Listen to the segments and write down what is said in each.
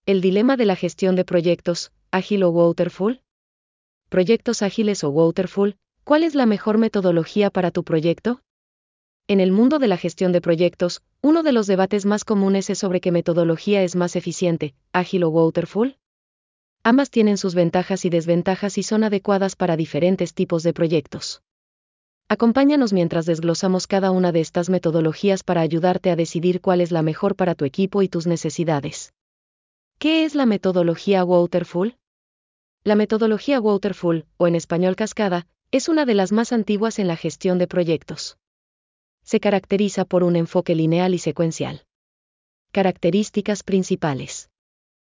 El dilema de la gestión de proyectos, ágil o waterfall. Proyectos ágiles o waterfall, ¿cuál es la mejor metodología para tu proyecto? En el mundo de la gestión de proyectos, uno de los debates más comunes es sobre qué metodología es más eficiente, ágil o waterfall. Ambas tienen sus ventajas y desventajas y son adecuadas para diferentes tipos de proyectos. Acompáñanos mientras desglosamos cada una de estas metodologías para ayudarte a decidir cuál es la mejor para tu equipo y tus necesidades. ¿Qué es la metodología waterfall? La metodología waterfall, o en español cascada, es una de las más antiguas en la gestión de proyectos. Se caracteriza por un enfoque lineal y secuencial. Características principales.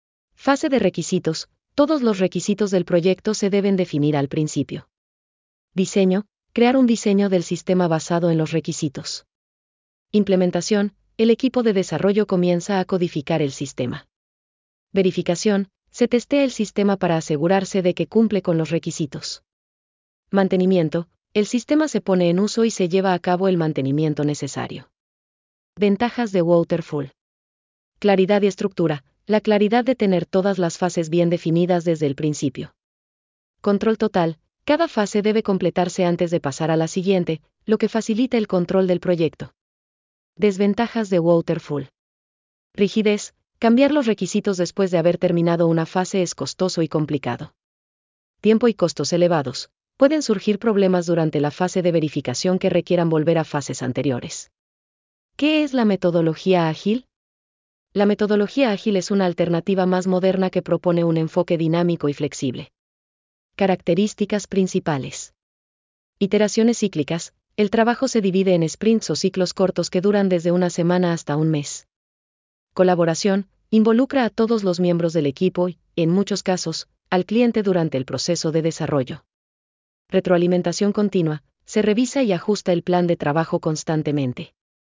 Fase de requisitos. Todos los requisitos del proyecto se deben definir al principio. Diseño. Crear un diseño del sistema basado en los requisitos. Implementación. El equipo de desarrollo comienza a codificar el sistema. Verificación. Se testea el sistema para asegurarse de que cumple con los requisitos. Mantenimiento. El sistema se pone en uso y se lleva a cabo el mantenimiento necesario. Ventajas de waterfall. Claridad y estructura. La claridad de tener todas las fases bien definidas desde el principio. Control total. Cada fase debe completarse antes de pasar a la siguiente, lo que facilita el control del proyecto. Desventajas de waterfall. Rigidez. Cambiar los requisitos después de haber terminado una fase es costoso y complicado. Tiempo y costos elevados. Pueden surgir problemas durante la fase de verificación que requieran volver a fases anteriores. ¿Qué es la metodología ágil? La metodología ágil es una alternativa más moderna que propone un enfoque dinámico y flexible. Características principales. Iteraciones cíclicas. El trabajo se divide en sprints o ciclos cortos que duran desde una semana hasta un mes. Colaboración. Involucra a todos los miembros del equipo y, en muchos casos, al cliente durante el proceso de desarrollo. Retroalimentación continua. Se revisa y ajusta el plan de trabajo constantemente.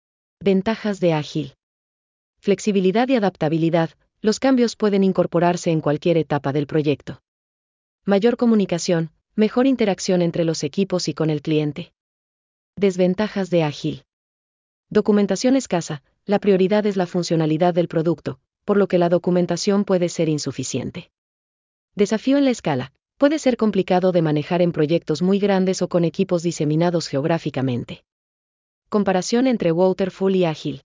Ventajas de ágil. Flexibilidad y adaptabilidad. Los cambios pueden incorporarse en cualquier etapa del proyecto. Mayor comunicación, mejor interacción entre los equipos y con el cliente. Desventajas de ágil. Documentación escasa. La prioridad es la funcionalidad del producto, por lo que la documentación puede ser insuficiente. Desafío en la escala. Puede ser complicado de manejar en proyectos muy grandes o con equipos diseminados geográficamente. Comparación entre waterfall y ágil.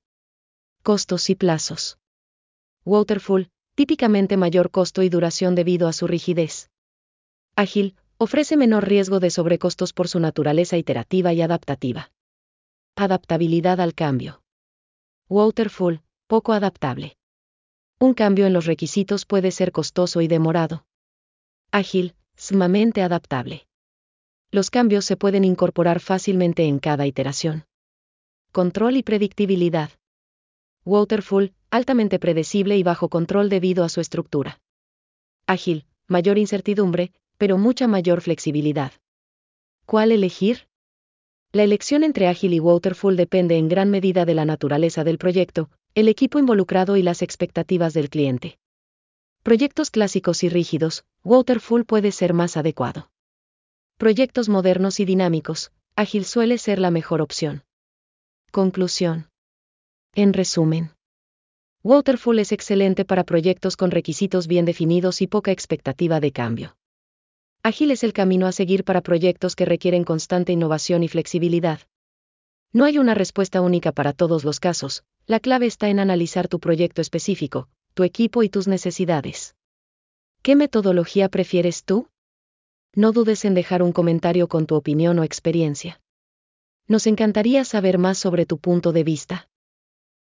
Costos y plazos. Waterfall, típicamente mayor costo y duración debido a su rigidez. Ágil, ofrece menor riesgo de sobrecostos por su naturaleza iterativa y adaptativa. Adaptabilidad al cambio. Waterfall, poco adaptable. Un cambio en los requisitos puede ser costoso y demorado. Ágil, sumamente adaptable. Los cambios se pueden incorporar fácilmente en cada iteración. Control y predictibilidad. Waterfall, altamente predecible y bajo control debido a su estructura. Ágil, mayor incertidumbre, pero mucha mayor flexibilidad. ¿Cuál elegir? La elección entre ágil y waterfall depende en gran medida de la naturaleza del proyecto, el equipo involucrado y las expectativas del cliente. Proyectos clásicos y rígidos, waterfall puede ser más adecuado. Proyectos modernos y dinámicos, ágil suele ser la mejor opción. Conclusión. En resumen, waterfall es excelente para proyectos con requisitos bien definidos y poca expectativa de cambio. Ágil es el camino a seguir para proyectos que requieren constante innovación y flexibilidad. No hay una respuesta única para todos los casos, la clave está en analizar tu proyecto específico, tu equipo y tus necesidades. ¿Qué metodología prefieres tú? No dudes en dejar un comentario con tu opinión o experiencia. Nos encantaría saber más sobre tu punto de vista.